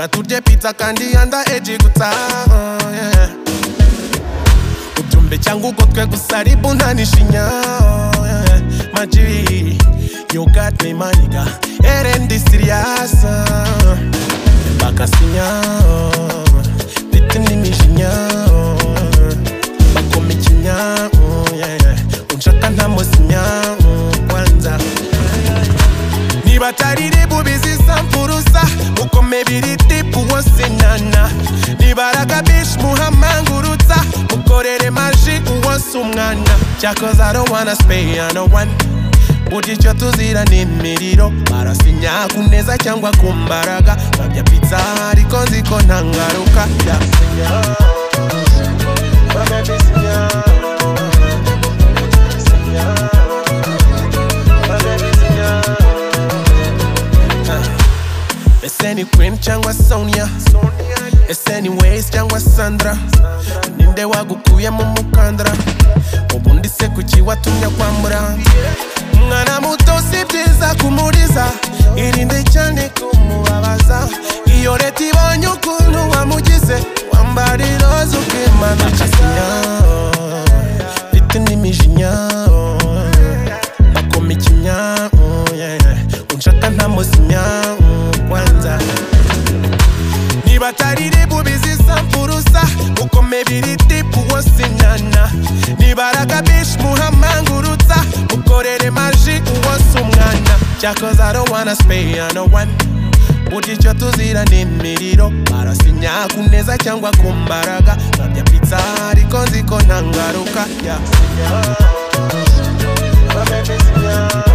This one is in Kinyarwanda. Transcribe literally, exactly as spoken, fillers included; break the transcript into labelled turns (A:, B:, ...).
A: Ndashaka turye pizza kandi yanda eji gutaha yeah. Ubyumve cyangwa ugotwe gusa ribu ntanishinya yeah. Maji, you got me maniga erendi serious bakasinya bitu n'imijinya bakomikinya yeah. Unshaka ntamusinya kwanza niba atari ribu bizisa mpuruza mukome biri tipu wose nana niba aragabish muhamangurutsa mukorere maji uwose umwana cyakoze I don't wanna spay I don't want Ujicyo tuzira n'imiriro barasinya kuneza cyangwa kumbaraga babya pizza ariko nziko ntangaruka yasinya babisinya Ese ni Queen cyangwa Sonia Ese ni Waze cyangwa Sandra Ninde wagukuye mu mukandara ubundi se kuki watumya kwambura Mwana muto si byiza kumuriza irinde cyane kumubabaza iyo leta ibonye ukuntu wamugize wambara iroza ukimanukisinya bitu n'imijinya bakomikinya unshaka ntamusinya kwanza niba atari ribu bizisa mpuruza mukome biri tipu wose nana niba aragabish muhamangurutsa mukorere maji uwose umwana cyakoze I don't wanna spay I don't want Ujicyo tuzira n'imiriro barasinya kuneza cyangwa kumbaraga babya pizza ariko nziko ntangaruka yasinya babisinya